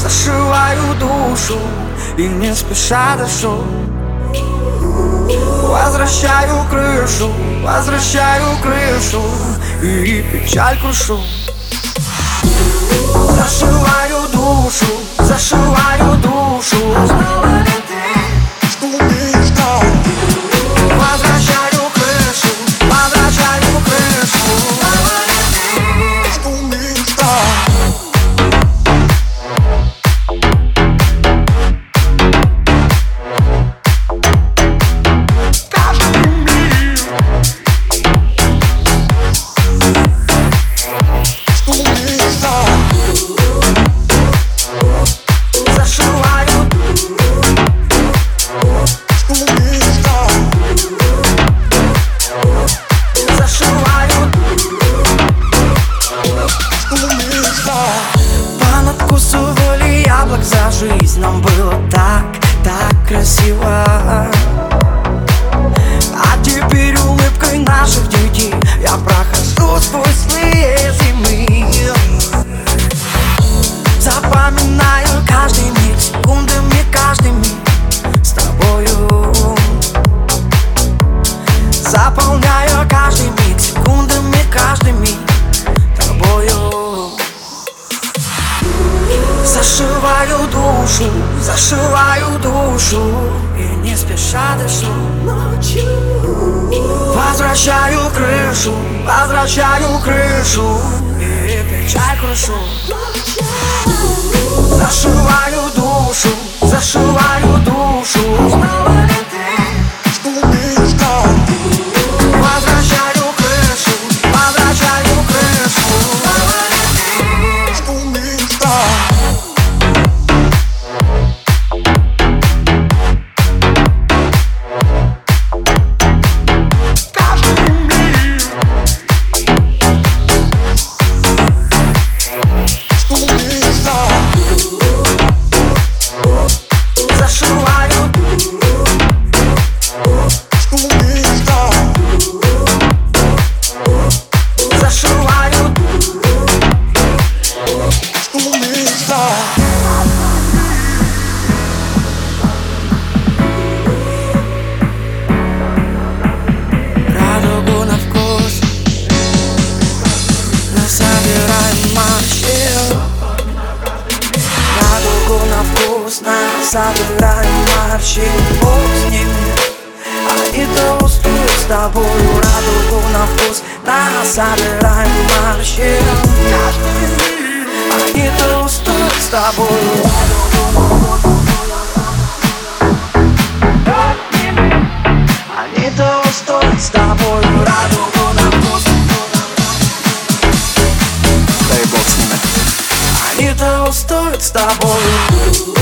зашиваю душу и не спеша дышу. Возвращаю крышу и печаль крушу. Зашиваю душу. Возвращаю крышу. Понадкусывали яблок за жизнь. Нам было так красиво. А теперь улыбкой наших детей я прохожу сквозь злые зимы. Запоминаю каждый миг, секундами каждый миг с тобою. Заполняю каждый миг, секундами каждый миг тобою. Зашиваю душу и не спеша дышу. Возвращаю крышу и печаль крушу. Зашиваю душу. Возвращаю крышу. Радугу на вкус насобираем морщин. Радугу на вкус насобираем морщин. Бог с ними, они-то устроят с тобою. Радугу на вкус насобираем морщин. Они-то устроят с тобою. Они-то устроят с тобою. Радугу на вкус. Дай бог с ними. Они-то устроят с тобою.